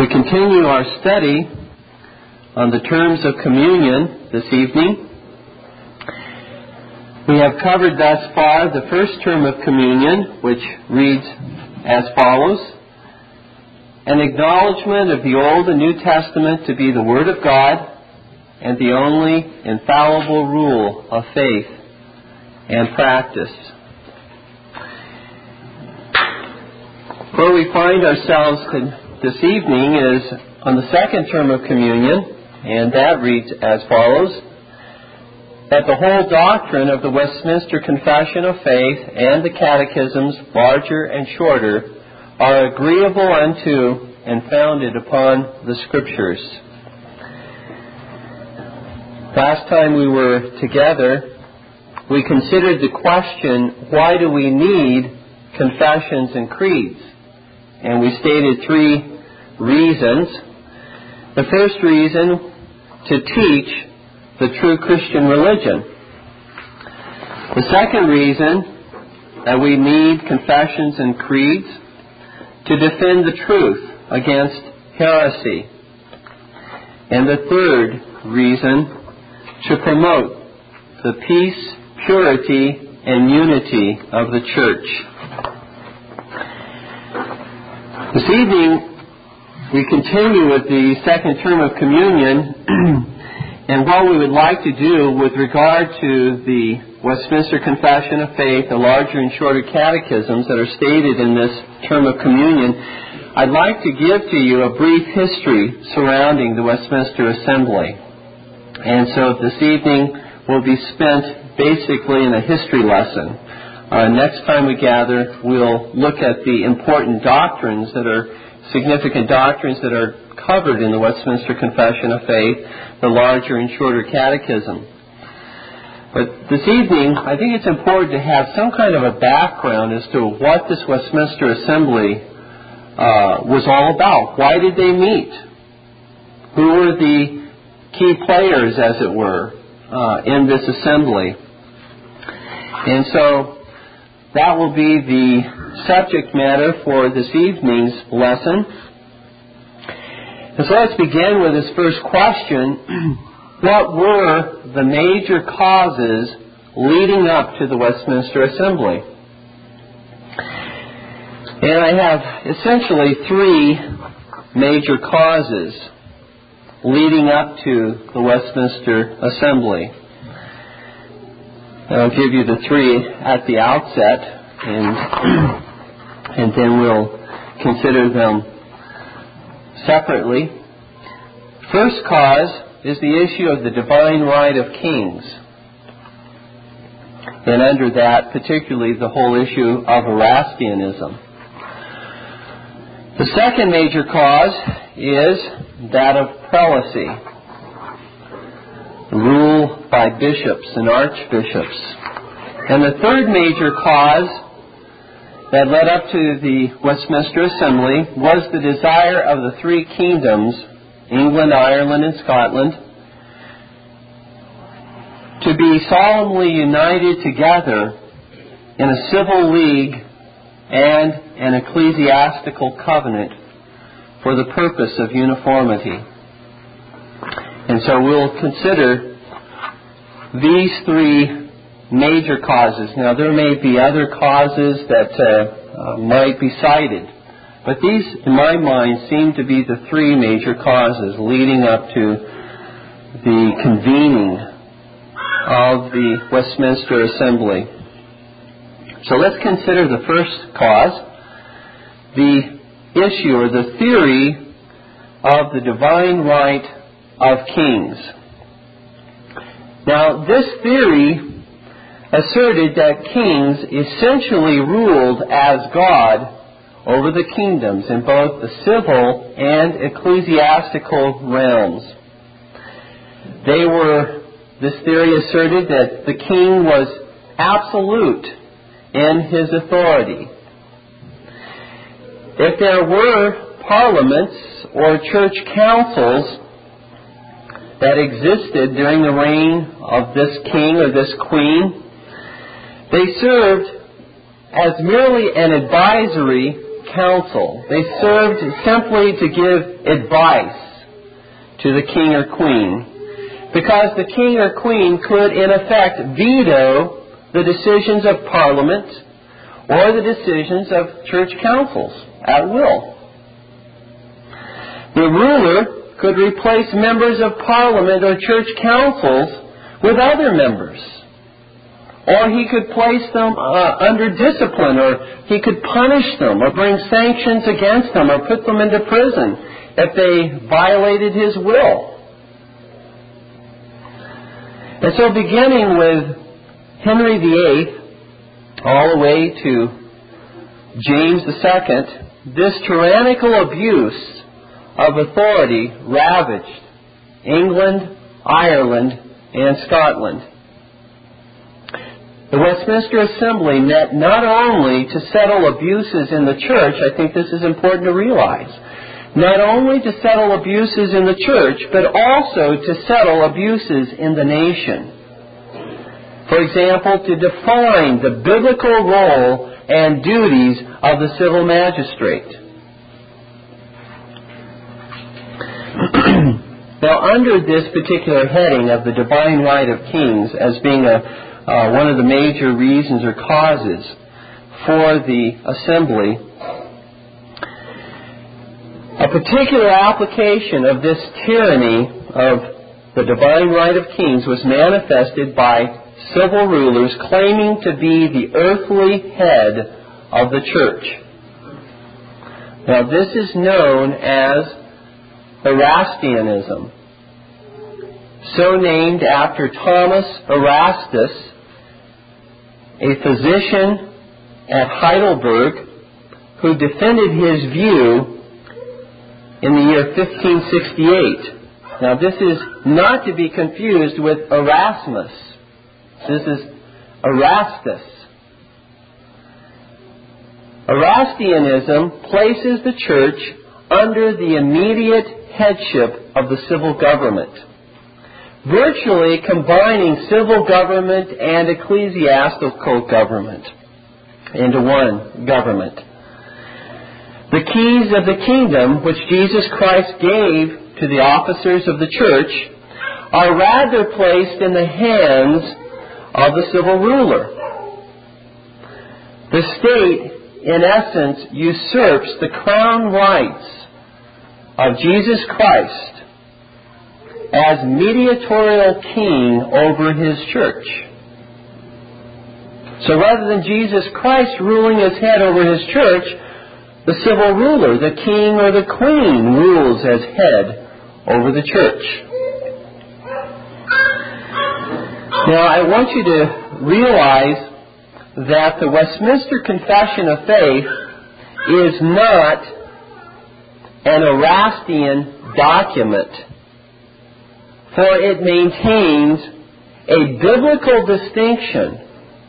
continue our study on the terms of communion this evening. We have covered thus far the first term of communion, which reads as follows: an acknowledgement of the Old and New Testament to be the Word of God and the only infallible rule of faith and practice. Where we find ourselves this evening is on the second term of communion, and that reads as follows: that the whole doctrine of the Westminster Confession of Faith and the catechisms, larger and shorter, are agreeable unto and founded upon the Scriptures. Last time we were together, we considered the question, why do we need confessions and creeds? And we stated three reasons. The first reason, to teach the true Christian religion. The second reason that we need confessions and creeds, to defend the truth against heresy. And the third reason, to promote the peace, purity, and unity of the Church. This evening, we continue with the second term of communion, and what we would like to do with regard to the Westminster Confession of Faith, the larger and shorter catechisms that are stated in this term of communion, I'd like to give to you a brief history surrounding the Westminster Assembly. And so this evening will be spent basically in a history lesson. Next time we gather, we'll look at the important doctrines that are significant doctrines that are covered in the Westminster Confession of Faith, the larger and shorter catechism. But this evening, I think it's important to have some kind of a background as to what this Westminster Assembly was all about. Why did they meet? Who were the key players, as it were, in this assembly? And so that will be the subject matter for this evening's lesson. And so let's begin with this first question. What were the major causes leading up to the Westminster Assembly? And I have essentially three major causes leading up to the Westminster Assembly. I'll give you the three at the outset, and then we'll consider them separately. First cause is the issue of the divine right of kings. And under that, particularly the whole issue of Erastianism. The second major cause is that of prelacy, rule by bishops and archbishops. And the third major cause that led up to the Westminster Assembly was the desire of the three kingdoms, England, Ireland, and Scotland, to be solemnly united together in a civil league and an ecclesiastical covenant for the purpose of uniformity. And so we'll consider these three major causes. Now, there may be other causes that might be cited, but these, in my mind, seem to be the three major causes leading up to the convening of the Westminster Assembly. So let's consider the first cause, the issue or the theory of the divine right of kings. Now, this theory asserted that kings essentially ruled as God over the kingdoms in both the civil and ecclesiastical realms. This theory asserted that the king was absolute in his authority. If there were parliaments or church councils that existed during the reign of this king or this queen, they served as merely an advisory council. They served simply to give advice to the king or queen, because the king or queen could, in effect, veto the decisions of Parliament or the decisions of church councils at will. The ruler could replace members of Parliament or church councils with other members. Or he could place them under discipline, or he could punish them, or bring sanctions against them, or put them into prison if they violated his will. And so beginning with Henry VIII all the way to James II, this tyrannical abuse of authority ravaged England, Ireland, and Scotland. The Westminster Assembly met not only to settle abuses in the church, I think this is important to realize, not only to settle abuses in the church, but also to settle abuses in the nation. For example, to define the biblical role and duties of the civil magistrate. Now, under this particular heading of the divine right of kings as being one of the major reasons or causes for the assembly, a particular application of this tyranny of the divine right of kings was manifested by civil rulers claiming to be the earthly head of the church. Now, this is known as Erastianism, so named after Thomas Erastus, a physician at Heidelberg who defended his view in the year 1568. Now, this is not to be confused with Erasmus. This is Erastus. Erastianism places the church under the immediate headship of the civil government, virtually combining civil government and ecclesiastical government into one government. The keys of the kingdom, which Jesus Christ gave to the officers of the church, are rather placed in the hands of the civil ruler. The state, in essence, usurps the crown rights of Jesus Christ as mediatorial king over his church. So rather than Jesus Christ ruling as head over his church, the civil ruler, the king or the queen, rules as head over the church. Now, I want you to realize that the Westminster Confession of Faith is not an Erastian document, for it maintains a biblical distinction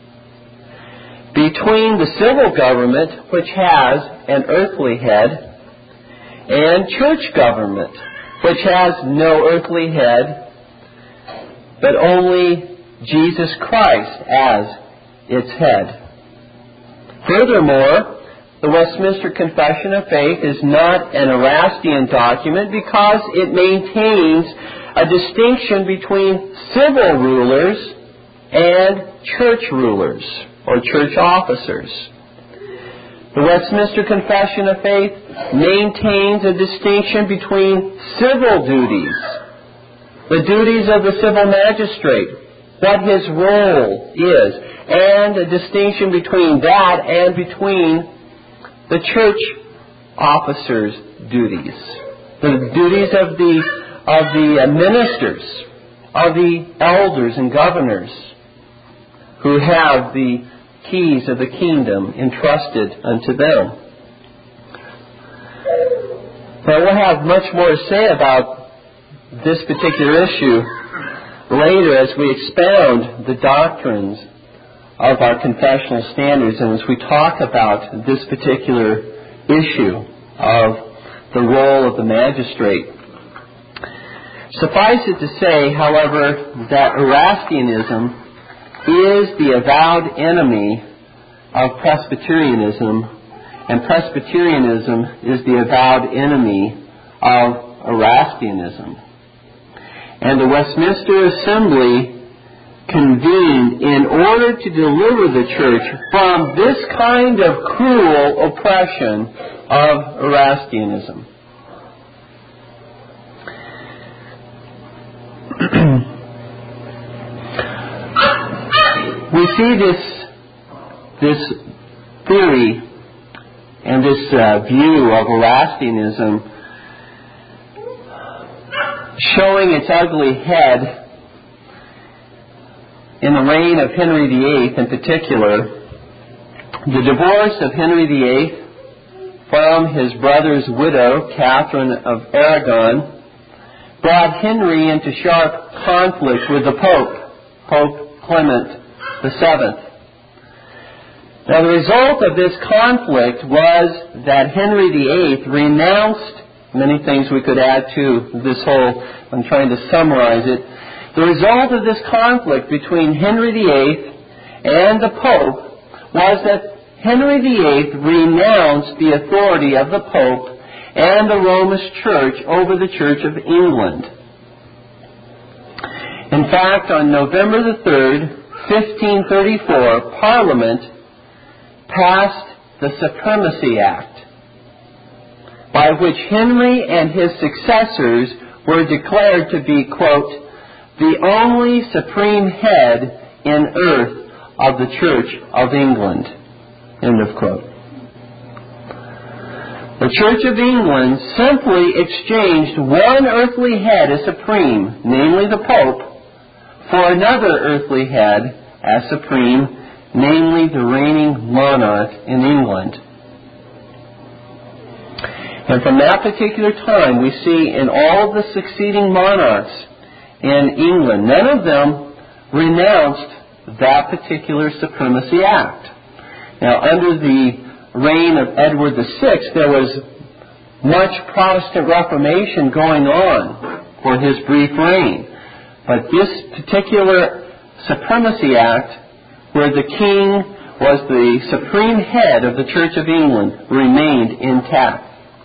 between the civil government, which has an earthly head, and church government, which has no earthly head, but only Jesus Christ as its head. Furthermore, the Westminster Confession of Faith is not an Erastian document because it maintains a distinction between civil rulers and church rulers or church officers. The Westminster Confession of Faith maintains a distinction between civil duties, the duties of the civil magistrate, what his role is, and a distinction between that and between the church officers' duties, the duties of the ministers, of the elders and governors who have the keys of the kingdom entrusted unto them. Now, we'll have much more to say about this particular issue later as we expound the doctrines of our confessional standards and as we talk about this particular issue of the role of the magistrate. Suffice it to say, however, that Erastianism is the avowed enemy of Presbyterianism and Presbyterianism is the avowed enemy of Erastianism. And the Westminster Assembly convened in order to deliver the church from this kind of cruel oppression of Erastianism. We see this theory and this view of Erastianism showing its ugly head in the reign of Henry VIII in particular. The divorce of Henry VIII from his brother's widow, Catherine of Aragon, brought Henry into sharp conflict with the Pope, Pope Clement VII. Now, the result of this conflict was that Henry VIII renounced, many things we could add to this whole, I'm trying to summarize it. The result of this conflict between Henry VIII and the Pope was that Henry VIII renounced the authority of the Pope and the Romish Church over the Church of England. In fact, on November the 3rd, 1534, Parliament passed the Supremacy Act, by which Henry and his successors were declared to be, quote, the only supreme head in earth of the Church of England, end of quote. The Church of England simply exchanged one earthly head as supreme, namely the Pope, for another earthly head as supreme, namely the reigning monarch in England. And from that particular time, we see in all of the succeeding monarchs in England, none of them renounced that particular Supremacy Act. Now, under the reign of Edward VI, there was much Protestant Reformation going on for his brief reign. But this particular Supremacy Act, where the king was the supreme head of the Church of England, remained intact.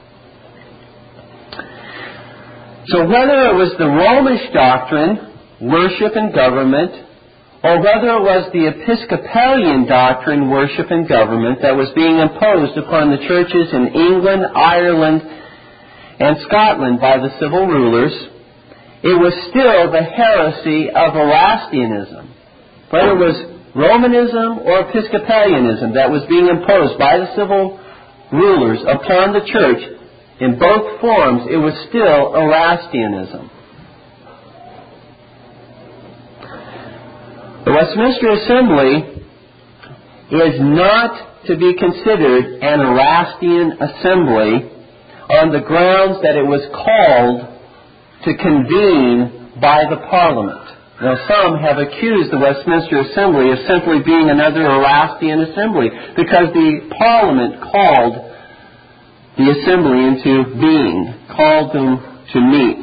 So whether it was the Romish doctrine, worship and government, or whether it was the Episcopalian doctrine, worship and government, that was being imposed upon the churches in England, Ireland, and Scotland by the civil rulers, it was still the heresy of Erastianism. Whether it was Romanism or Episcopalianism that was being imposed by the civil rulers upon the church, in both forms, it was still Erastianism. The Westminster Assembly is not to be considered an Erastian assembly on the grounds that it was called to convene by the Parliament. Now, some have accused the Westminster Assembly of simply being another Erastian assembly because the Parliament called the assembly into being, called them to meet.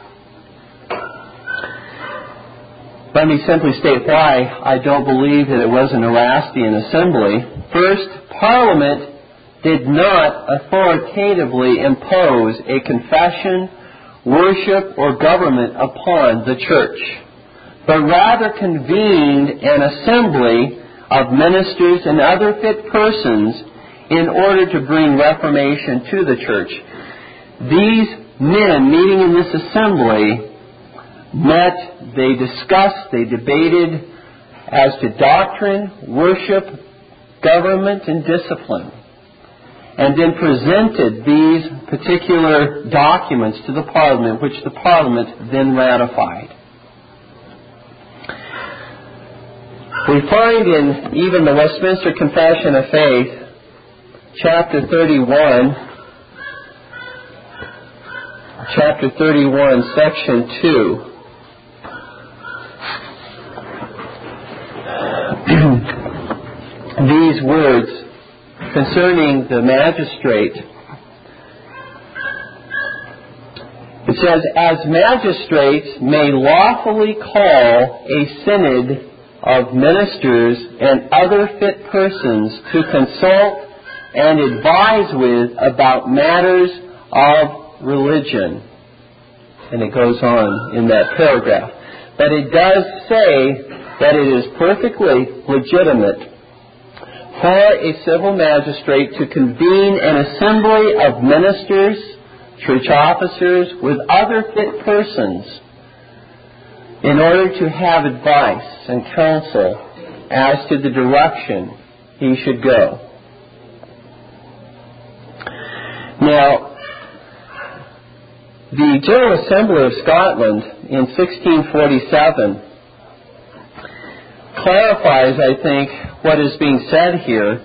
Let me simply state why I don't believe that it was an Erastian assembly. First, Parliament did not authoritatively impose a confession, worship, or government upon the church, but rather convened an assembly of ministers and other fit persons in order to bring reformation to the church. These men meeting in this assembly met, they discussed, they debated as to doctrine, worship, government, and discipline, and then presented these particular documents to the Parliament, which the Parliament then ratified. We find in even the Westminster Confession of Faith, Chapter 31, Section 2. These words concerning the magistrate. It says, as magistrates may lawfully call a synod of ministers and other fit persons to consult and advise with about matters of religion. And it goes on in that paragraph. But it does say that it is perfectly legitimate for a civil magistrate to convene an assembly of ministers, church officers, with other fit persons in order to have advice and counsel as to the direction he should go. Now, the General Assembly of Scotland in 1647 clarifies, I think, what is being said here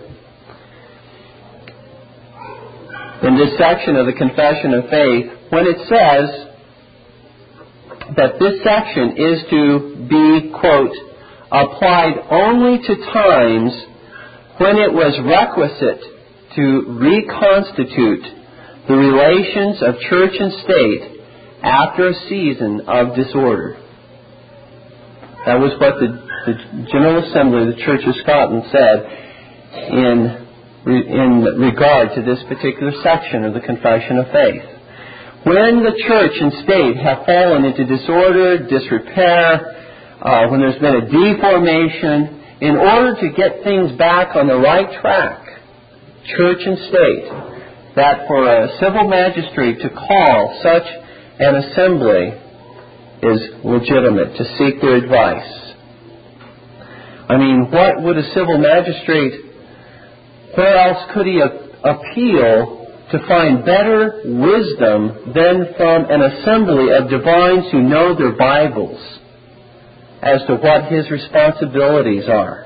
in this section of the Confession of Faith when it says that this section is to be, quote, applied only to times when it was requisite to reconstitute the relations of church and state after a season of disorder. That was what the General Assembly of the Church of Scotland said in regard to this particular section of the Confession of Faith. When the church and state have fallen into disorder, disrepair, when there's been a deformation, in order to get things back on the right track, church and state, that for a civil magistrate to call such an assembly is legitimate, to seek their advice. I mean, what would a civil magistrate, where else could he appeal to find better wisdom than from an assembly of divines who know their Bibles as to what his responsibilities are?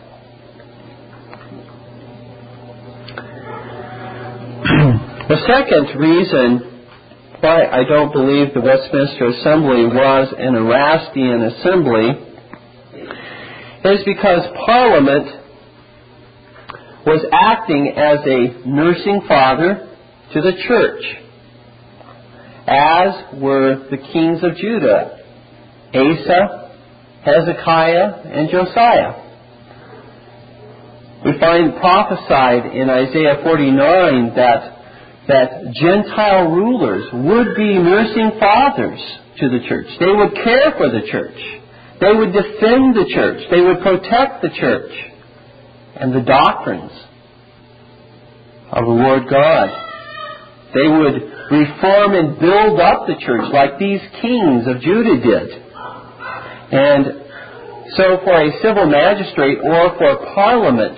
The second reason why I don't believe the Westminster Assembly was an Erastian assembly is because Parliament was acting as a nursing father to the church, as were the kings of Judah, Asa, Hezekiah, and Josiah. We find prophesied in Isaiah 49 that Gentile rulers would be nursing fathers to the church. They would care for the church. They would defend the church. They would protect the church and the doctrines of the Lord God. They would reform and build up the church like these kings of Judah did. And so for a civil magistrate or for Parliament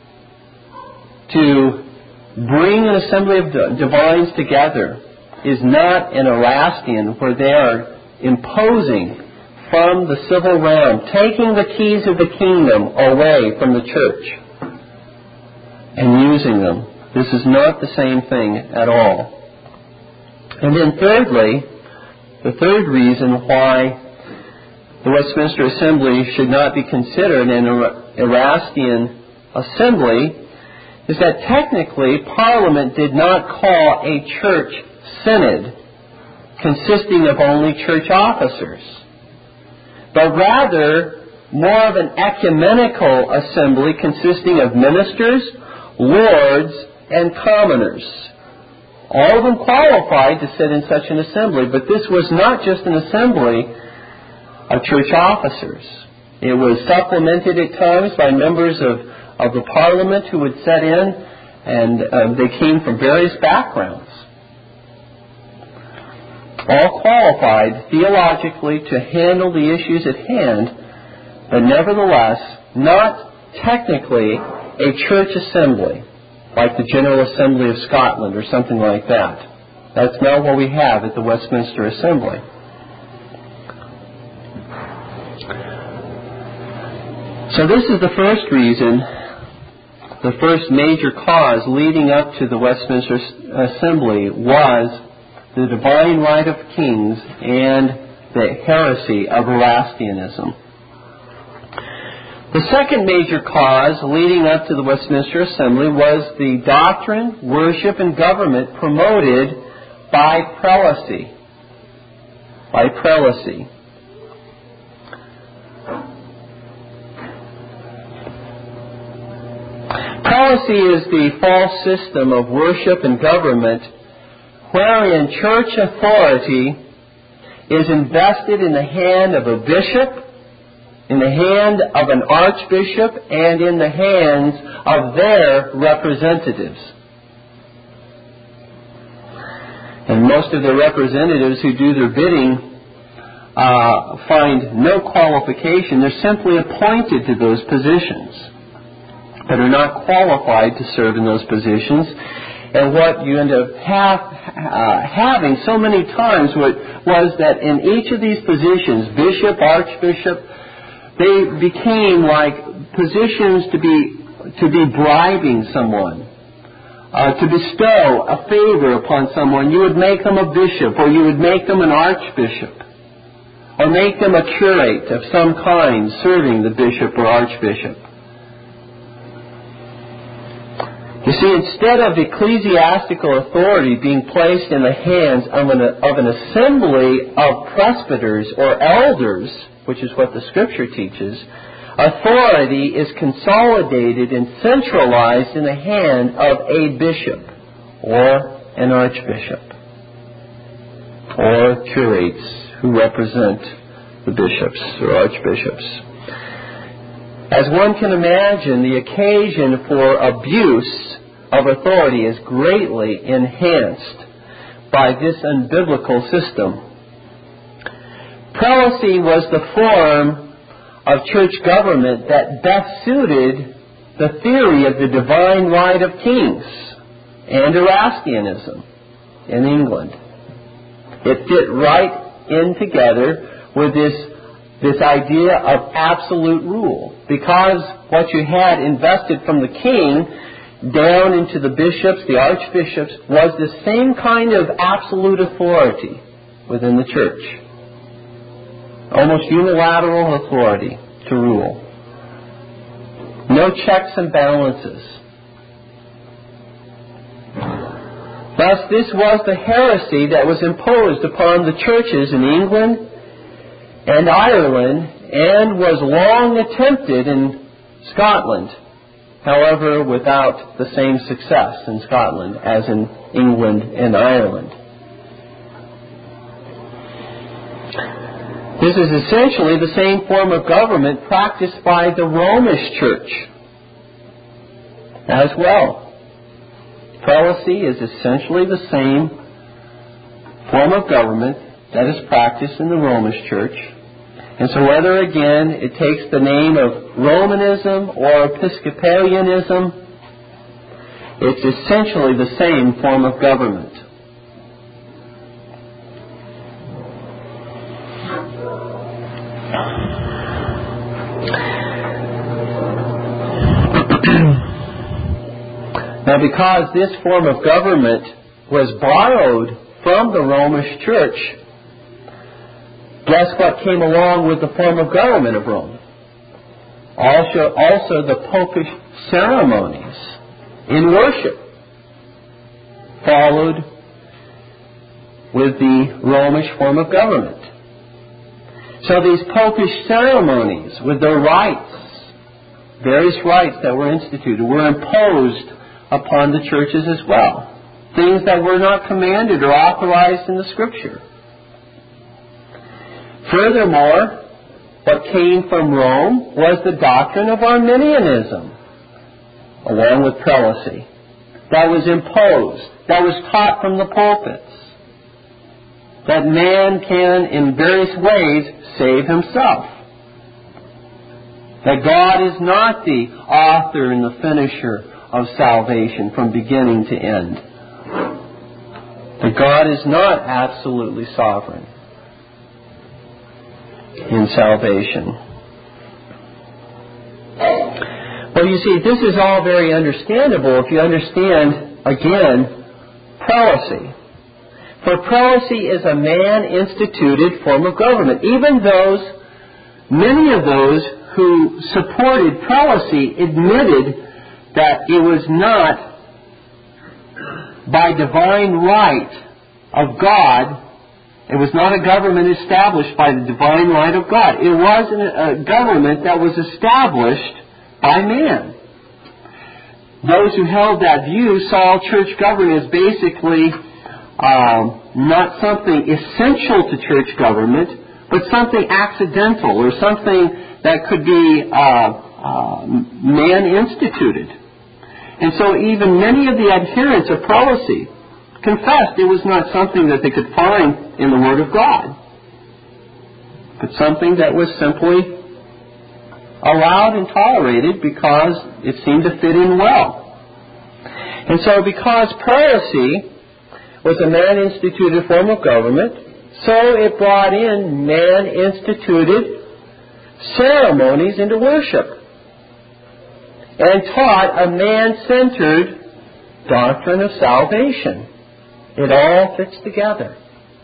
to bring an assembly of divines together is not an Erastian where they are imposing from the civil realm, taking the keys of the kingdom away from the church and using them. This is not the same thing at all. And then thirdly, the third reason why the Westminster Assembly should not be considered an Erastian assembly is that technically Parliament did not call a church synod consisting of only church officers, but rather more of an ecumenical assembly consisting of ministers, lords, and commoners. All of them qualified to sit in such an assembly, but this was not just an assembly of church officers. It was supplemented at times by members of the Parliament who would set in, and they came from various backgrounds. All qualified theologically to handle the issues at hand, but nevertheless not technically a church assembly like the General Assembly of Scotland or something like that. That's not what we have at the Westminster Assembly. So this is the first reason, the first major cause leading up to the Westminster Assembly was the divine right of kings and the heresy of Erastianism. The second major cause leading up to the Westminster Assembly was the doctrine, worship, and government promoted by prelacy. By prelacy. Prelacy is the false system of worship and government wherein church authority is invested in the hand of a bishop, in the hand of an archbishop, and in the hands of their representatives. And most of the representatives who do their bidding find no qualification. They're simply appointed to those positions, but are not qualified to serve in those positions. And what you end up having so many times was that in each of these positions, bishop, archbishop, they became like positions to be bribing someone, to bestow a favor upon someone. You would make them a bishop, or you would make them an archbishop, or make them a curate of some kind serving the bishop or archbishop. You see, instead of ecclesiastical authority being placed in the hands of an assembly of presbyters or elders, which is what the Scripture teaches, authority is consolidated and centralized in the hand of a bishop or an archbishop or curates who represent the bishops or archbishops. As one can imagine, the occasion for abuse of authority is greatly enhanced by this unbiblical system. Prelacy was the form of church government that best suited the theory of the divine right of kings and Erastianism in England. It fit right in together with this idea of absolute rule, because what you had invested from the king down into the bishops, the archbishops, was the same kind of absolute authority within the church. Almost unilateral authority to rule. No checks and balances. Thus, this was the heresy that was imposed upon the churches in England and Ireland, and was long attempted in Scotland, however, without the same success in Scotland as in England and Ireland. This is essentially the same form of government practiced by the Romish Church as well. Prelacy is essentially the same form of government that is practiced in the Romish Church. And so whether, again, it takes the name of Romanism or Episcopalianism, it's essentially the same form of government. Now, because this form of government was borrowed from the Romish Church, guess what came along with the form of government of Rome? Also the popish ceremonies in worship followed with the Romish form of government. So these popish ceremonies with their rites, various rites that were instituted, were imposed upon the churches as well. Things that were not commanded or authorized in the Scripture. Furthermore, what came from Rome was the doctrine of Arminianism, along with prelacy, that was imposed, that was taught from the pulpits, that man can, in various ways, save himself. That God is not the author and the finisher of salvation from beginning to end. That God is not absolutely sovereign in salvation. Well, you see, this is all very understandable if you understand, again, prelacy. For prelacy is a man-instituted form of government. Even many of those who supported prelacy admitted that it was not by divine right of God. It was not a government established by the divine right of God. It was a government that was established by man. those who held that view saw church government as basically not something essential to church government, but something accidental or something that could be man-instituted. And so even many of the adherents of prelacy confessed it was not something that they could find in the Word of God, but something that was simply allowed and tolerated because it seemed to fit in well. And so because prelacy was a man-instituted form of government, so it brought in man-instituted ceremonies into worship and taught a man-centered doctrine of salvation. It all fits together.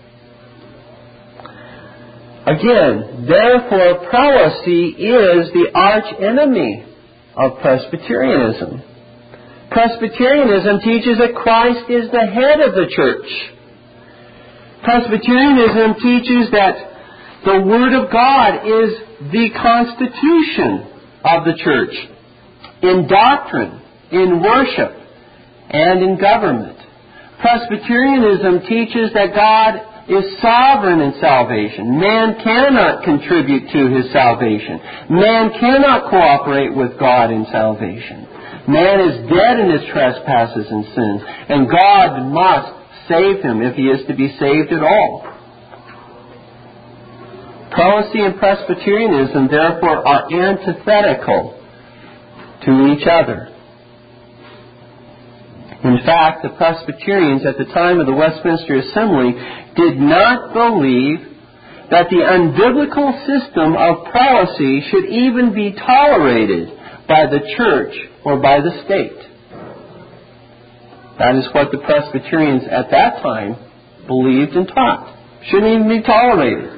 Again, therefore, prelacy is the arch-enemy of Presbyterianism. Presbyterianism teaches that Christ is the head of the church. Presbyterianism teaches that the Word of God is the constitution of the church in doctrine, in worship, and in government. Presbyterianism teaches that God is sovereign in salvation. Man cannot contribute to His salvation. Man cannot cooperate with God in salvation. Man is dead in his trespasses and sins, and God must save him if he is to be saved at all. Prelacy and Presbyterianism, therefore, are antithetical to each other. In fact, the Presbyterians at the time of the Westminster Assembly did not believe that the unbiblical system of prelacy should even be tolerated by the church or by the state. That is what the Presbyterians at that time believed and taught. Shouldn't even be tolerated.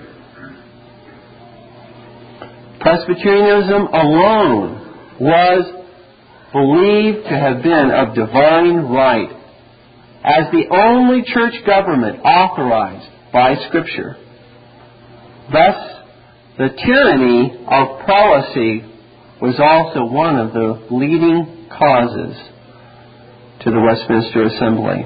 Presbyterianism alone was believed to have been of divine right as the only church government authorized by Scripture. Thus, the tyranny of prelacy was also one of the leading causes to the Westminster Assembly.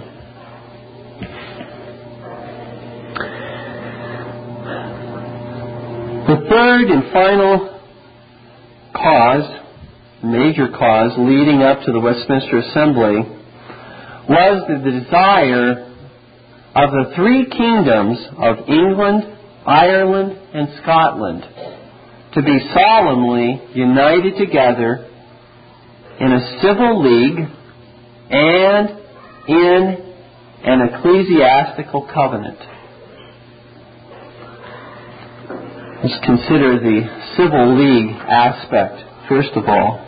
The third and final cause, major cause, leading up to the Westminster Assembly was the desire of the three kingdoms of England, Ireland, and Scotland to be solemnly united together in a civil league and in an ecclesiastical covenant. Let's consider the civil league aspect first of all.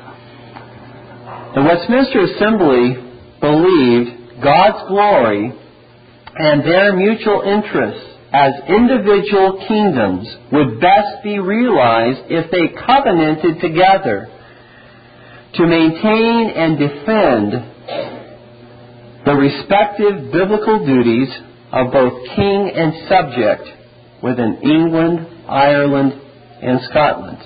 The Westminster Assembly believed God's glory and their mutual interests as individual kingdoms would best be realized if they covenanted together to maintain and defend the respective biblical duties of both king and subject within England, Ireland, and Scotland.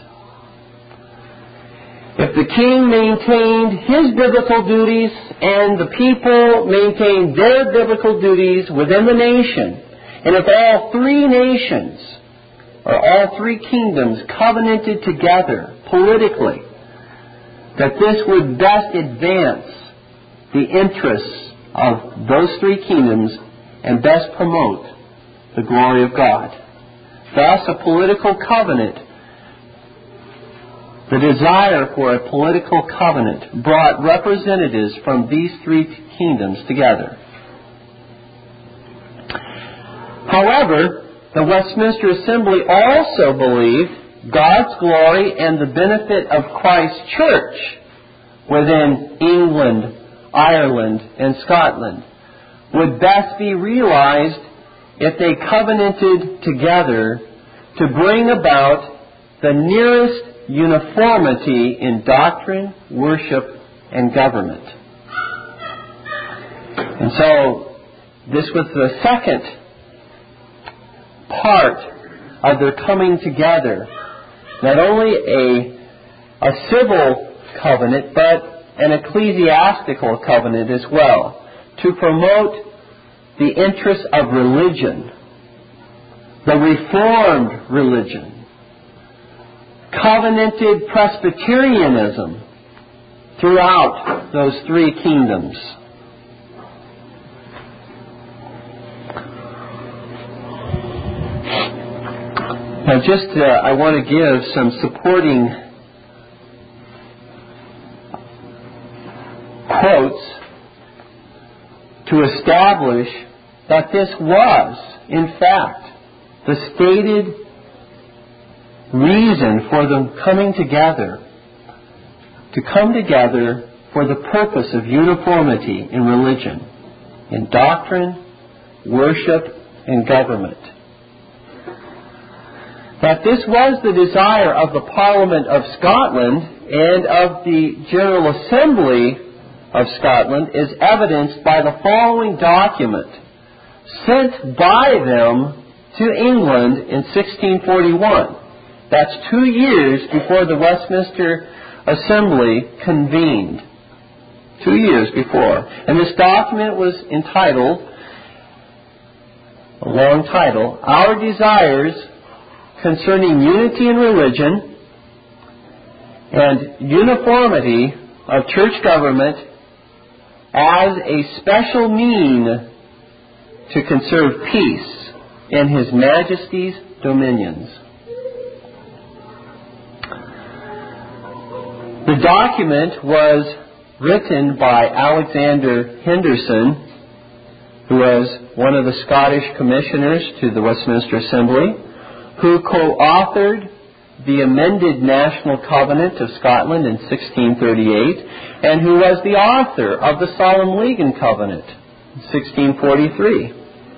If the king maintained his biblical duties and the people maintained their biblical duties within the nation, and if all three nations or all three kingdoms covenanted together politically, that this would best advance the interests of those three kingdoms and best promote the glory of God. Thus, a political covenant, the desire for a political covenant, brought representatives from these three kingdoms together. However, the Westminster Assembly also believed God's glory and the benefit of Christ's church within England, Ireland, and Scotland would best be realized if they covenanted together to bring about the nearest uniformity in doctrine, worship, and government. And so, this was the second part of their coming together. Not only a civil covenant, but an ecclesiastical covenant as well, to promote the interests of religion, the Reformed religion, covenanted Presbyterianism throughout those three kingdoms. Now I want to give some supporting quotes to establish that this was, in fact, the stated reason for them coming together, to come together for the purpose of uniformity in religion, in doctrine, worship, and government. That this was the desire of the Parliament of Scotland and of the General Assembly of Scotland is evidenced by the following document sent by them to England in 1641. That's 2 years before the Westminster Assembly convened. 2 years before. And this document was entitled, a long title, Our Desires Concerning Unity in Religion and Uniformity of Church Government as a Special Mean to Conserve Peace in His Majesty's Dominions. The document was written by Alexander Henderson, who was one of the Scottish commissioners to the Westminster Assembly, who co-authored the amended National Covenant of Scotland in 1638, and who was the author of the Solemn League and Covenant in 1643.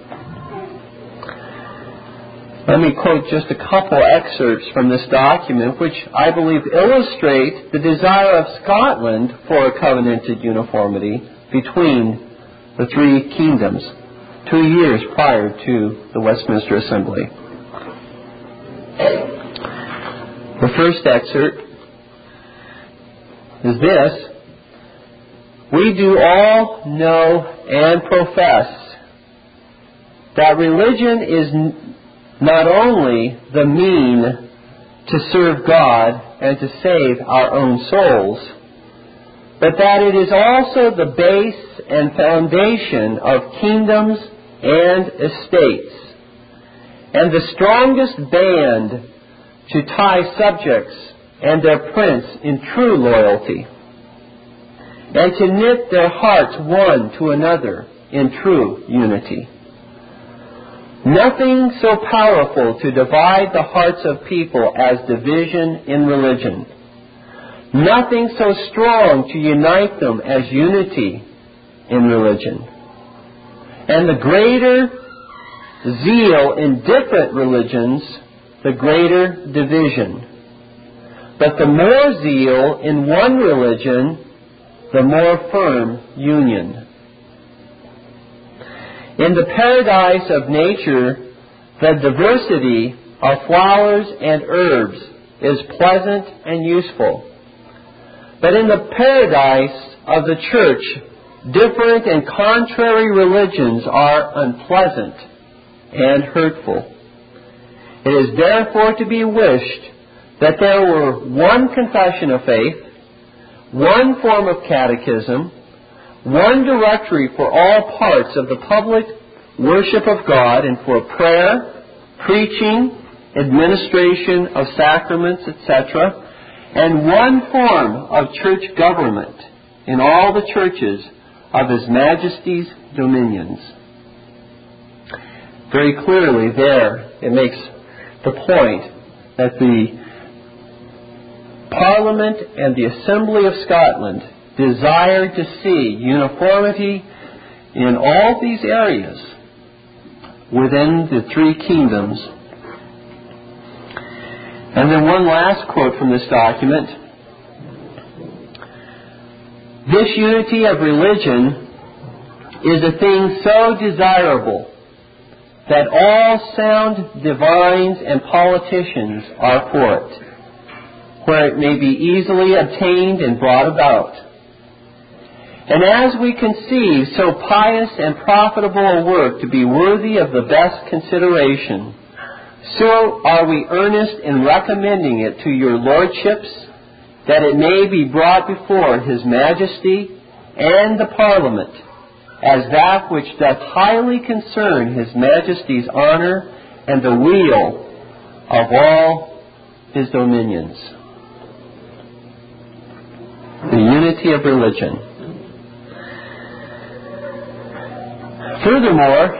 Let me quote just a couple excerpts from this document, which I believe illustrate the desire of Scotland for a covenanted uniformity between the three kingdoms 2 years prior to the Westminster Assembly. The first excerpt is this: We do all know and profess that religion is not only the mean to serve God and to save our own souls, but that it is also the base and foundation of kingdoms and estates, and the strongest band to tie subjects and their prince in true loyalty, and to knit their hearts one to another in true unity. Nothing so powerful to divide the hearts of people as division in religion. Nothing so strong to unite them as unity in religion. And the greater zeal in different religions, the greater division. But the more zeal in one religion, the more firm union. In the paradise of nature, the diversity of flowers and herbs is pleasant and useful. But in the paradise of the church, different and contrary religions are unpleasant and hurtful. It is therefore to be wished that there were one confession of faith, one form of catechism, one directory for all parts of the public worship of God and for prayer, preaching, administration of sacraments, etc., and one form of church government in all the churches of His Majesty's dominions. Very clearly there it makes the point that the Parliament and the Assembly of Scotland desired to see uniformity in all these areas within the three kingdoms. And then one last quote from this document. This unity of religion is a thing so desirable that all sound divines and politicians are for it, where it may be easily obtained and brought about. And as we conceive so pious and profitable a work to be worthy of the best consideration, so are we earnest in recommending it to your lordships, that it may be brought before His Majesty and the Parliament, as that which doth highly concern His Majesty's honor and the weal of all His dominions. The unity of religion. Furthermore,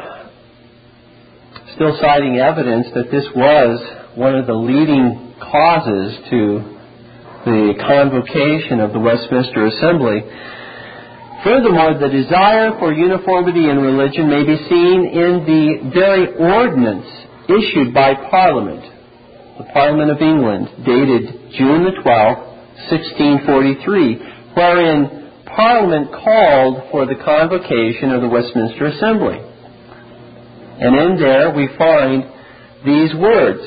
still citing evidence that this was one of the leading causes to the convocation of the Westminster Assembly. Furthermore, the desire for uniformity in religion may be seen in the very ordinance issued by Parliament, the Parliament of England, dated June the 12th, 1643, wherein Parliament called for the convocation of the Westminster Assembly. And in there we find these words: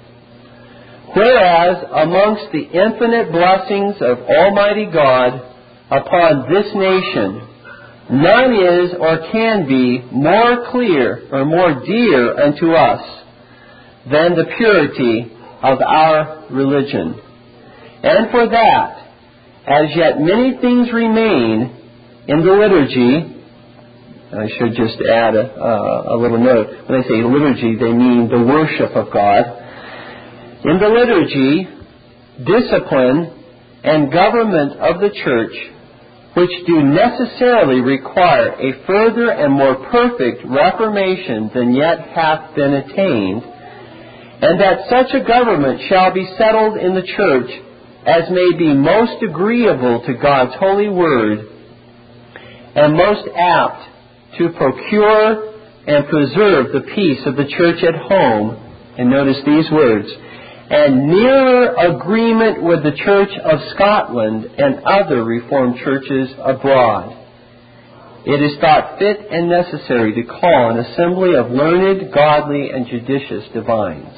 "Whereas amongst the infinite blessings of Almighty God upon this nation, none is or can be more clear or more dear unto us than the purity of our religion. And for that, as yet many things remain in the liturgy," I should just add a little note. When they say liturgy, they mean the worship of God. "In the liturgy, discipline, and government of the Church, which do necessarily require a further and more perfect reformation than yet hath been attained, and that such a government shall be settled in the Church as may be most agreeable to God's holy word, and most apt to procure and preserve the peace of the Church at home," and notice these words, "and nearer agreement with the Church of Scotland and other Reformed churches abroad, it is thought fit and necessary to call an assembly of learned, godly, and judicious divines."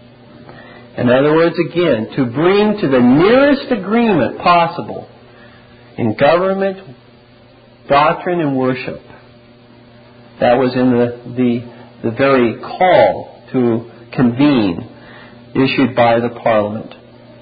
In other words, again, to bring to the nearest agreement possible in government, doctrine, and worship. That was in the very call to convene issued by the Parliament.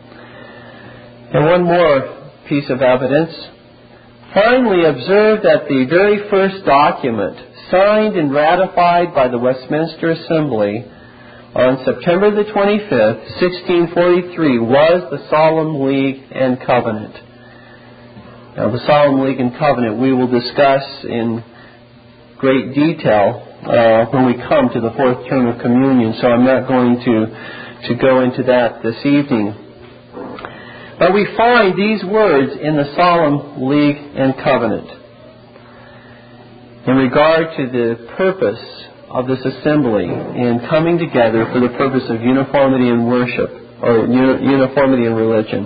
And one more piece of evidence. Finally, observe that the very first document signed and ratified by the Westminster Assembly on September the 25th, 1643, was the Solemn League and Covenant. Now, the Solemn League and Covenant we will discuss in great detail when we come to the fourth term of communion, so I'm not going to go into that this evening. But we find these words in the Solemn League and Covenant in regard to the purpose of this assembly in coming together for the purpose of uniformity in worship, or uniformity in religion.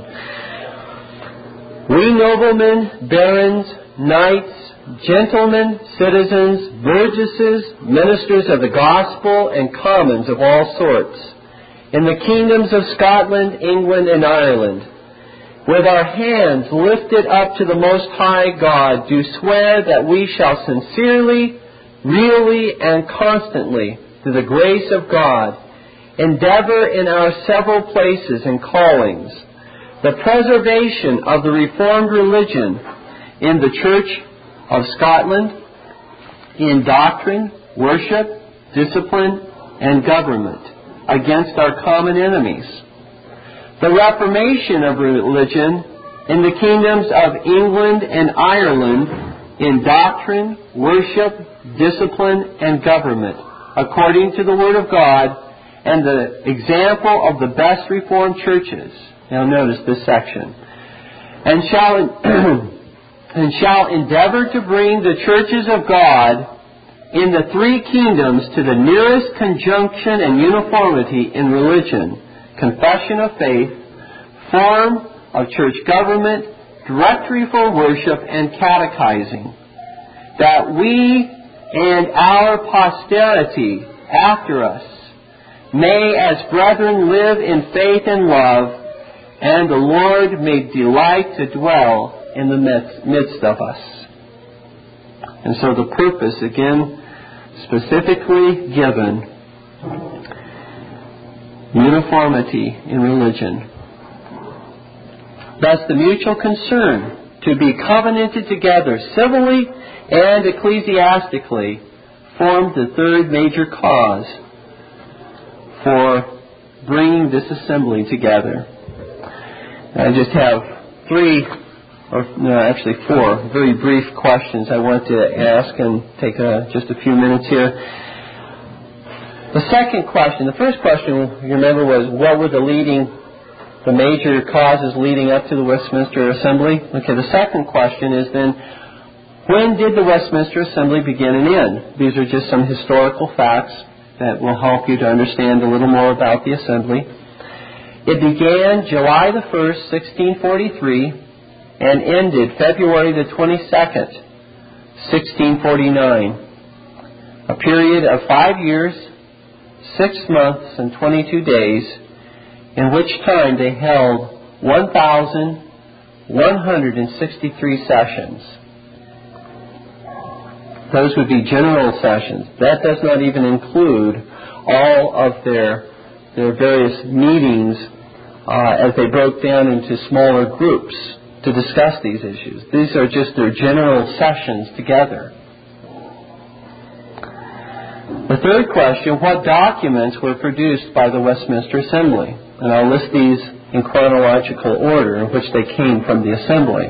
"We noblemen, barons, knights, gentlemen, citizens, burgesses, ministers of the gospel, and commons of all sorts, in the kingdoms of Scotland, England, and Ireland, with our hands lifted up to the Most High God, do swear that we shall sincerely, really, and constantly, through the grace of God, endeavor in our several places and callings, the preservation of the Reformed religion in the Church of Scotland, in doctrine, worship, discipline, and government, against our common enemies, the reformation of religion in the kingdoms of England and Ireland, in doctrine, worship, discipline, and government, according to the Word of God and the example of the best Reformed churches." Now notice this section. And shall endeavor to bring the churches of God in the three kingdoms to the nearest conjunction and uniformity in religion, confession of faith, form of church government, directory for worship, and catechizing, that we and our posterity after us may as brethren live in faith and love, and the Lord may delight to dwell in the midst of us. And so the purpose, again, specifically given, uniformity in religion. Thus, the mutual concern to be covenanted together civilly and ecclesiastically formed the third major cause for bringing this assembly together. I just have four very brief questions I want to ask and take just a few minutes here. The first question, you remember, was what were the major causes leading up to the Westminster Assembly? Okay, the second question is then, when did the Westminster Assembly begin and end? These are just some historical facts that will help you to understand a little more about the Assembly. It began July the 1st, 1643, and ended February the 22nd, 1649. A period of 5 years, 6 months, and 22 days, in which time they held 1,163 sessions. Those would be general sessions. That does not even include all of their various meetings as they broke down into smaller groups to discuss these issues. These are just their general sessions together. The third question, what documents were produced by the Westminster Assembly? And I'll list these in chronological order in which they came from the Assembly.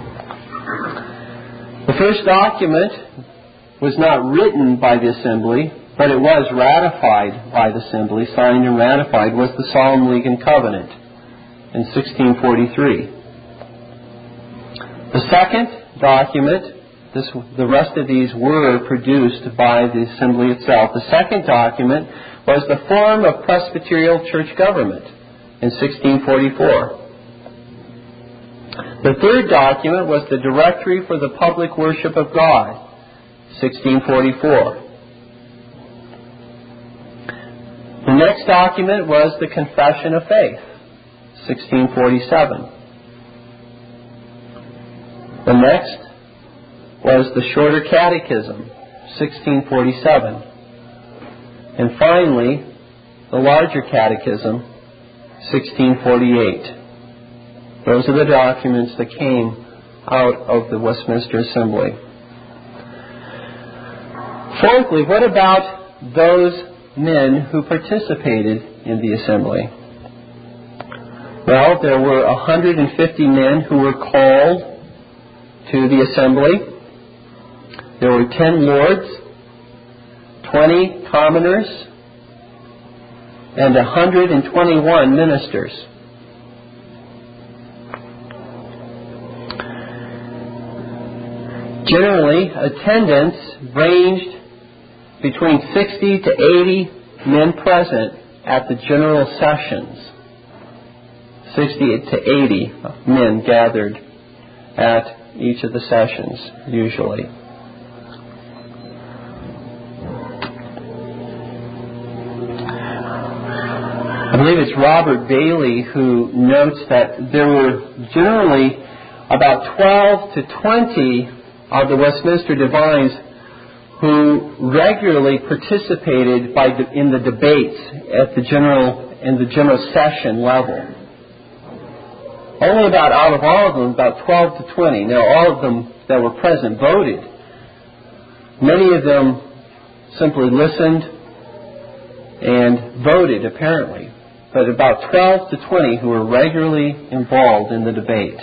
The first document was not written by the Assembly, but it was ratified by the Assembly, signed and ratified, was the Solemn League and Covenant in 1643. The second document, the rest of these were produced by the Assembly itself. The second document was the Form of Presbyterial Church Government in 1644. The third document was the Directory for the Public Worship of God, 1644. The next document was the Confession of Faith, 1647. The next was the Shorter Catechism, 1647. And finally, the Larger Catechism, 1648. Those are the documents that came out of the Westminster Assembly. Fourthly, what about those men who participated in the Assembly? Well, there were 150 men who were called to the Assembly. There were 10 lords, 20 commoners, and 121 ministers. Generally, attendance ranged between 60 to 80 men present at the general sessions. 60 to 80 men gathered at each of the sessions, usually. I believe it's Robert Bailey who notes that there were generally about 12 to 20 of the Westminster divines who regularly participated in the debates at the general session level. Only out of all of them, about 12 to 20. Now, all of them that were present voted. Many of them simply listened and voted, apparently. But about 12 to 20 who were regularly involved in the debate.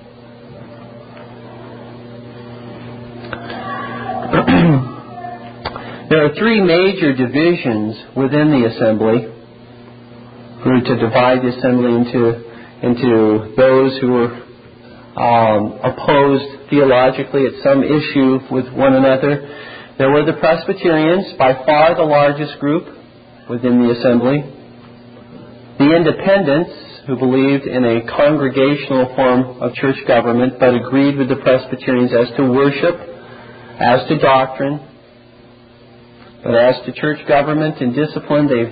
There are three major divisions within the Assembly. If we were to divide the Assembly into those who were opposed theologically at some issue with one another. There were the Presbyterians, by far the largest group within the Assembly. The Independents, who believed in a congregational form of church government, but agreed with the Presbyterians as to worship, as to doctrine. But as to church government and discipline, they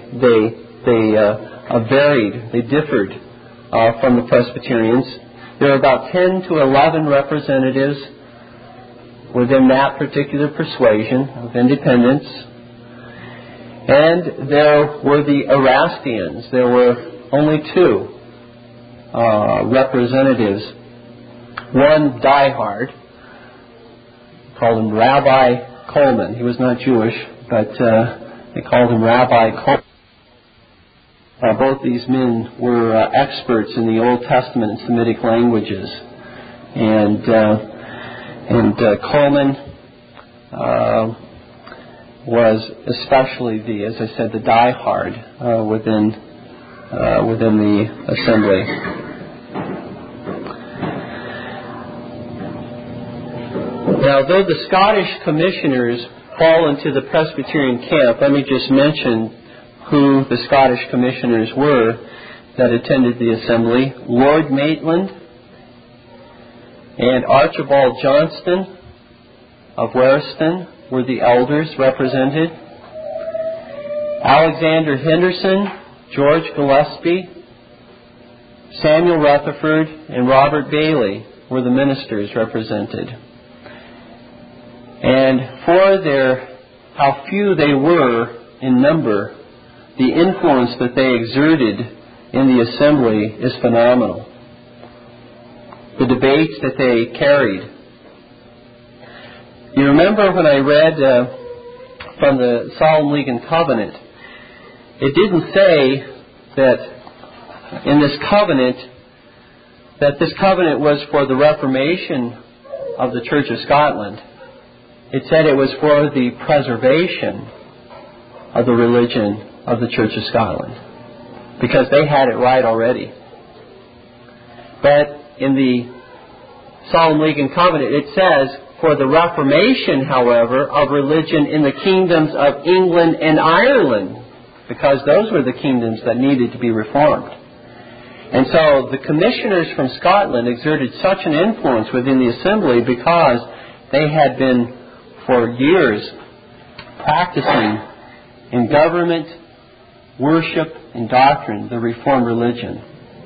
varied, they differed from the Presbyterians. There are about 10 to 11 representatives within that particular persuasion of independence. And there were the Erastians. There were only two representatives. One diehard, called him Rabbi Coleman. He was not Jewish, but they called him Rabbi Coleman. Both these men were experts in the Old Testament and Semitic languages. And Coleman was especially as I said, the diehard within the assembly. Now, though the Scottish commissioners fall into the Presbyterian camp, let me just mention who the Scottish commissioners were that attended the assembly. Lord Maitland and Archibald Johnston of Warriston were the elders represented. Alexander Henderson, George Gillespie, Samuel Rutherford, and Robert Bailey were the ministers represented. And for how few they were in number, the influence that they exerted in the assembly is phenomenal. The debates that they carried. You remember when I read from the Solemn League and Covenant, it didn't say that in this covenant, that this covenant was for the reformation of the Church of Scotland. It said it was for the preservation of the religion of the Church of Scotland, because they had it right already. But in the Solemn League and Covenant, it says, for the reformation, however, of religion in the kingdoms of England and Ireland, because those were the kingdoms that needed to be reformed. And so the commissioners from Scotland exerted such an influence within the assembly because they had been for years practicing in government, worship, and doctrine the Reformed religion.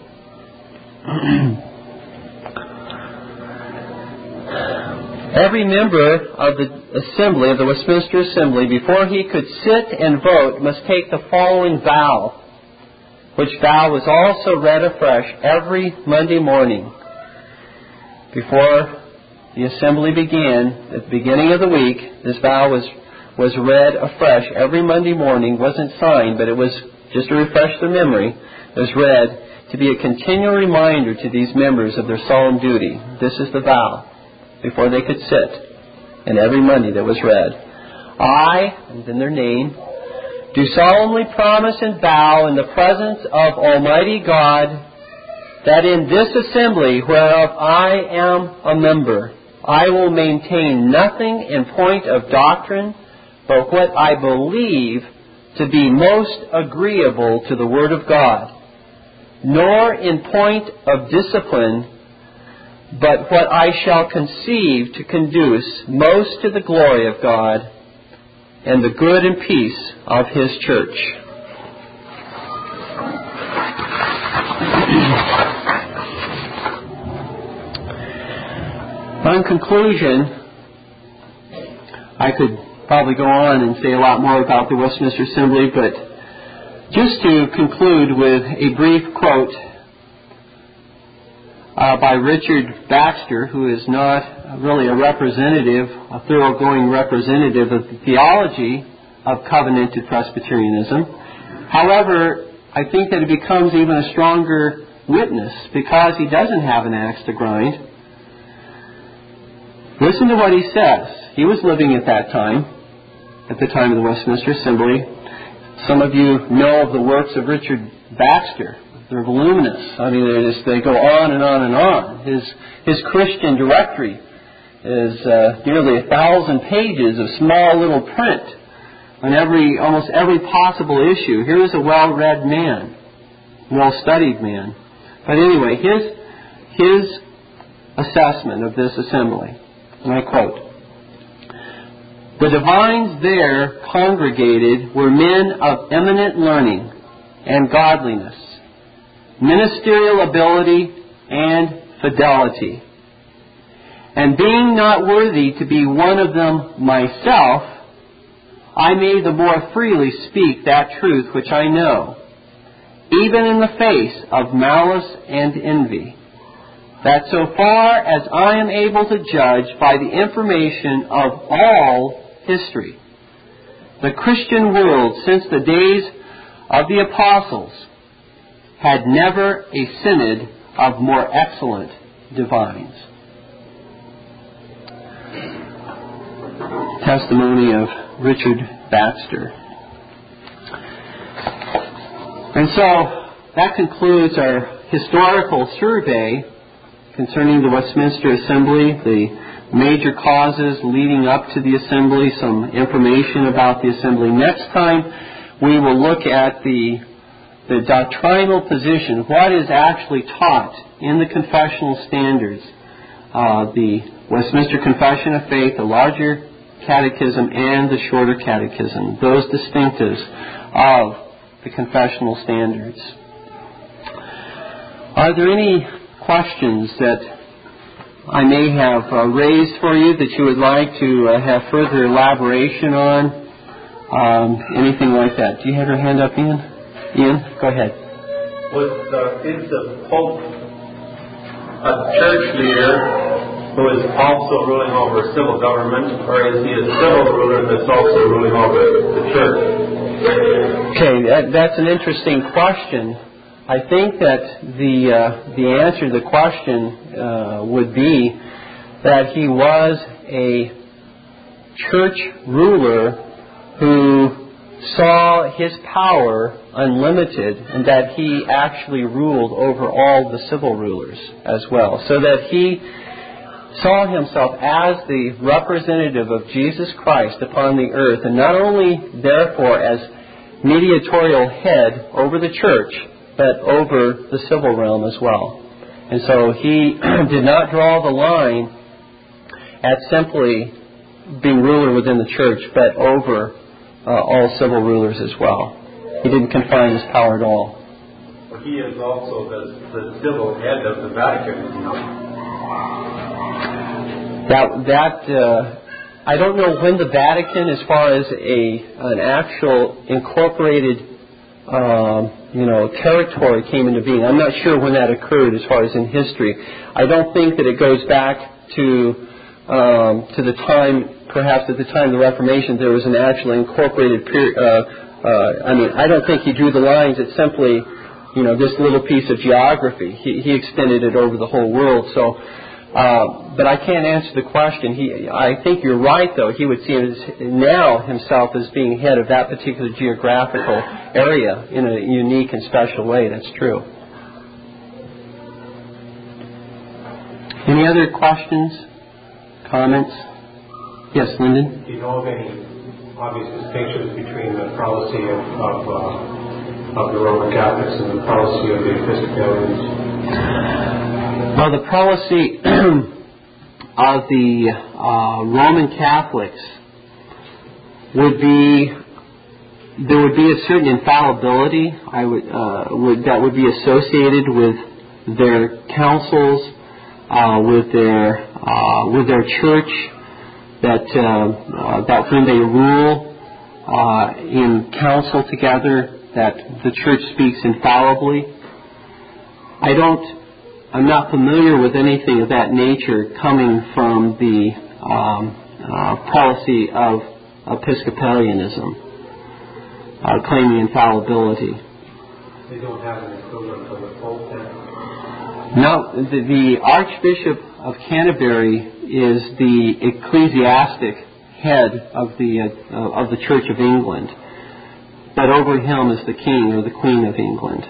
Every member of the assembly, of the Westminster Assembly, before he could sit and vote, must take the following vow, which vow was also read afresh every Monday morning. Before the assembly began, at the beginning of the week, this vow was read afresh every Monday morning. Wasn't signed, but it was just to refresh their memory. It was read to be a continual reminder to these members of their solemn duty. This is the vow before they could sit, and every Monday that was read. I, and then their name, do solemnly promise and vow in the presence of Almighty God that in this assembly whereof I am a member, I will maintain nothing in point of doctrine but what I believe to be most agreeable to the Word of God, nor in point of discipline, but what I shall conceive to conduce most to the glory of God and the good and peace of His church. In conclusion, I could probably go on and say a lot more about the Westminster Assembly, but just to conclude with a brief quote by Richard Baxter, who is not really a representative, a thoroughgoing representative of the theology of covenanted Presbyterianism. However, I think that it becomes even a stronger witness because he doesn't have an axe to grind. Listen to what he says. He was living at that time, at the time of the Westminster Assembly. Some of you know of the works of Richard Baxter. They're voluminous. I mean, they go on and on and on. His Christian directory is nearly 1,000 pages of small little print on almost every possible issue. Here is a well-read man, well-studied man. But anyway, his assessment of this assembly, and I quote, "The divines there congregated were men of eminent learning and godliness, ministerial ability and fidelity. And being not worthy to be one of them myself, I may the more freely speak that truth which I know, even in the face of malice and envy, that so far as I am able to judge by the information of all history, the Christian world since the days of the apostles had never a synod of more excellent divines. Testimony of Richard Baxter. And so that concludes our historical survey concerning the Westminster Assembly, the major causes leading up to the Assembly, some information about the Assembly. Next time we will look at the doctrinal position, what is actually taught in the confessional standards, the Westminster Confession of Faith, the larger catechism, and the shorter catechism, those distinctives of the confessional standards. Are there any questions that I may have raised for you that you would like to have further elaboration on? Anything like that? Do you have your hand up, Ian? Ian, go ahead. Is the Pope a church leader who is also ruling over civil government, or is he a civil ruler that's also ruling over the church? Okay, that's an interesting question. I think that the answer to the question would be that he was a church ruler who saw his power unlimited, and that he actually ruled over all the civil rulers as well. So that he saw himself as the representative of Jesus Christ upon the earth, and not only therefore as mediatorial head over the church, but over the civil realm as well. And so he did not draw the line at simply being ruler within the church, but over all civil rulers as well. He didn't confine his power at all. He is also the civil head of the Vatican. I don't know when the Vatican, as far as an actual incorporated territory came into being. I'm not sure when that occurred as far as in history. I don't think that it goes back to the time, perhaps at the time of the Reformation, there was an actually incorporated period. I don't think he drew the lines at simply, this little piece of geography. He extended it over the whole world. So, but I can't answer the question. I think you're right, though. He would see himself as being head of that particular geographical area in a unique and special way. That's true. Any other questions? Comments? Yes, Lyndon? Do you know of any obvious distinctions between the prelacy of the Roman Catholics and the prelacy of the Episcopalians? Well, the prelacy of the Roman Catholics there would be a certain infallibility that would be associated with their councils, with their church, that when they rule in council together, that the church speaks infallibly. I'm not familiar with anything of that nature coming from the prelacy of Episcopalianism, claiming infallibility. They don't have an equivalent of the Pope then? No, the Archbishop of Canterbury is the ecclesiastic head of the Church of England, but over him is the King or the Queen of England.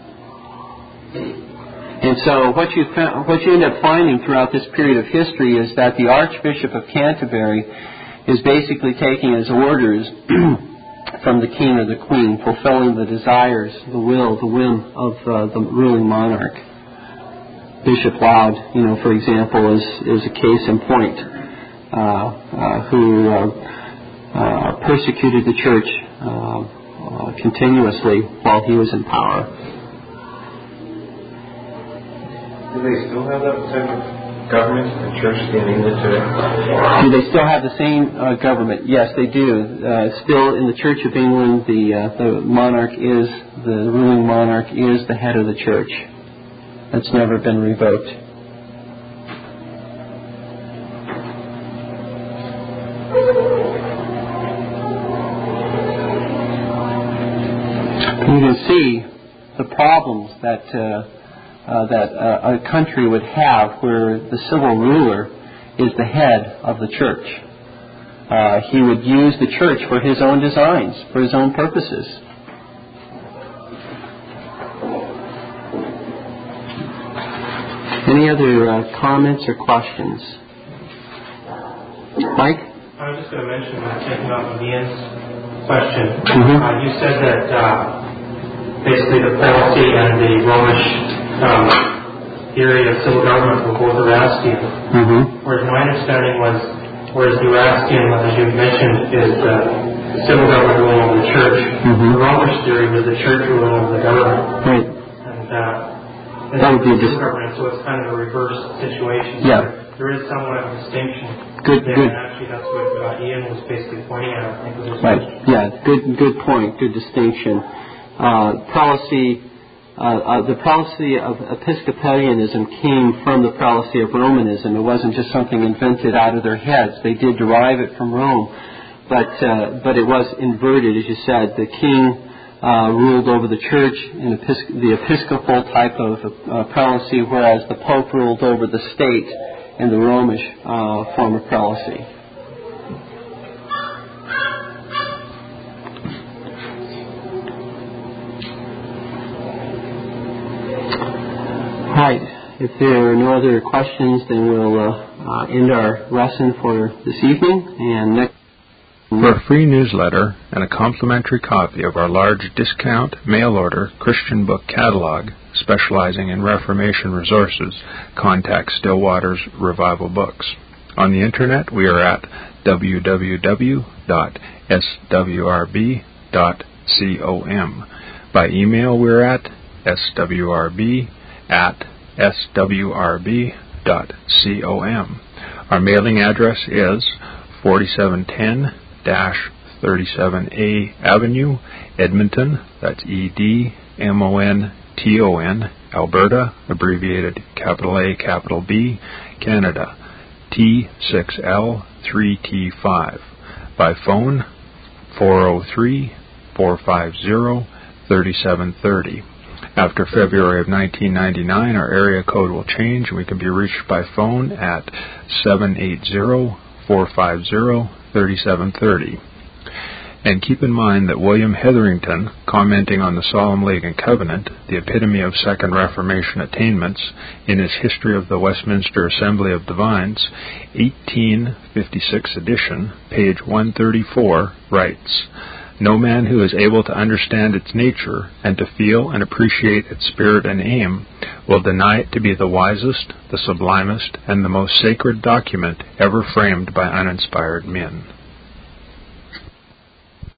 And so what you end up finding throughout this period of history is that the Archbishop of Canterbury is basically taking his orders from the King or the Queen, fulfilling the desires, the will, the whim of the ruling monarch. Bishop Laud, for example, is a case in point, who persecuted the church continuously while he was in power. Do they still have that potential? government and church in England today? Do they still have the same government? Yes, they do. Still, in the Church of England, the ruling monarch is the head of the church. That's never been revoked. You can see the problems that a country would have where the civil ruler is the head of the church. He would use the church for his own designs, for his own purposes. Any other comments or questions? Mike? I was just going to mention, taking off of Ian's question, you said that basically the policy and the Romish theory of civil government were both Erastian. Whereas my understanding was, whereas the Erastian, as you mentioned, is the civil government ruling over the church, the Romish theory was the church ruling over the government. Right. And that would be civil government, so it's kind of a reverse situation. Yeah. There is somewhat of a distinction. Good. Actually, that's what Ian was basically pointing at, I think. Right. Yeah. Good point. Good distinction. The prelacy of Episcopalianism came from the prelacy of Romanism. It wasn't just something invented out of their heads. They did derive it from Rome, but it was inverted, as you said. The king ruled over the church in the episcopal type of prelacy, whereas the pope ruled over the state in the Romish form of prelacy. Right. If there are no other questions, then we'll end our lesson for this evening. And next. For a free newsletter and a complimentary copy of our large discount mail-order Christian book catalog specializing in Reformation resources, contact Stillwater's Revival Books. On the Internet, we are at www.swrb.com. By email, we're at swrb@swrb.com. Our mailing address is 4710-37A Avenue, Edmonton, that's Edmonton, Alberta, abbreviated capital A, capital B, Canada, T6L3T5. By phone, 403-450-3730. After February of 1999, our area code will change and we can be reached by phone at 780-450-3730. And keep in mind that William Hetherington, commenting on the Solemn League and Covenant, the epitome of Second Reformation attainments, in his History of the Westminster Assembly of Divines, 1856 edition, page 134, writes, "No man who is able to understand its nature and to feel and appreciate its spirit and aim will deny it to be the wisest, the sublimest, and the most sacred document ever framed by uninspired men."